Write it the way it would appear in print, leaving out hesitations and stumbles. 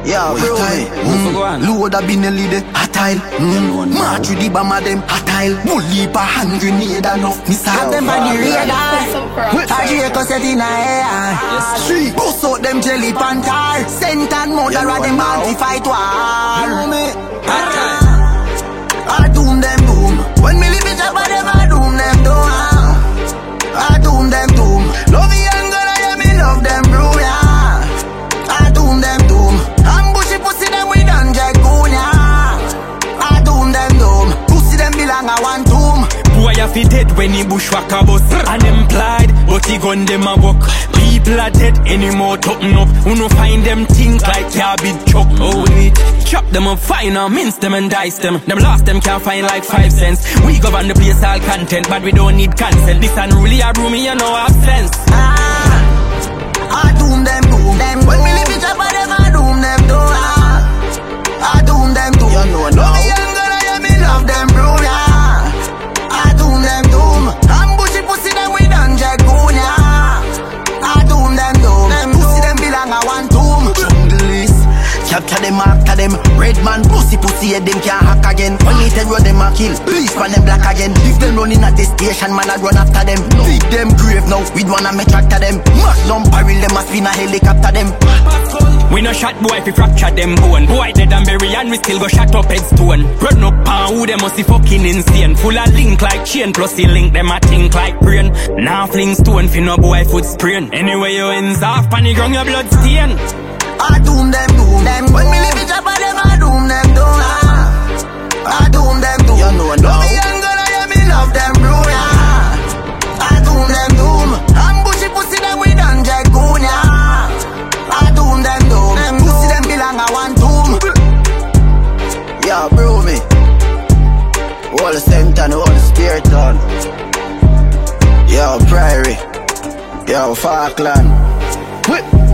Yeah, bro. Load a Benelli de Hatile. March with the bomber them Hatile. Bully pa hand grenade enough missile. Have them on the radar. Ajeko set in a air. Street bust out them jelly pantar. Sent and mother of them anti-fight war. I doom them doom. When me live it up I them I doom them doom. I doom them doom. Love the young girl I me love them bro yeah. I doom them doom. Ambushy pussy them with J. Goon yeah. I doom them doom. Pussy them belong a one tomb. Boy a fi dead when he bushwhack a bus. Unemployed, but he gun them a walk. People are dead anymore, toughen up. Who no find them think like cabbage chuck. Oh wait, chop them up fine or mince them and dice them. Them lost them can't find like 5 cents. We govern the place all content, but we don't need consent. This unruly a room, you know have sense. I doom them doom. When me live it up I them I doom them doom. I doom them doom. You know now. Love the young girl I me love them bro yeah. I doom them doom. Ambushy pussy them with J. Goon yeah. I doom them doom. Pussy them belong a one tomb. Jungle list. Capture them after them. Red man pussy yeah, them can't hack again. When you tell you them a kill, please pan them black again. If them running at the station, man I run after them. Dig them grave now, with one of me tractor them. Mash down barrel them a spin a helicopter them. We no shot boy if we fracture them bone. Boy dead and bury and we still go shot up headstone. Run up and who them must be fucking insane. Full of link like chain plus the link them a think like brain. Now fling stone fi no boy foot sprain. Anyway you ends off pan the ground your blood stain. I doom them doom. When me live it up I them I doom them doom. I doom them doom. You know now. Love the young girl I me love them bro yeah. I doom them doom. Ambushy pussy them with J. Goon yeah. I doom them doom. Pussy them belong a one tomb. Yeah bro me. All the center and all the spirit on. Yo Prairie. Yo Falkland.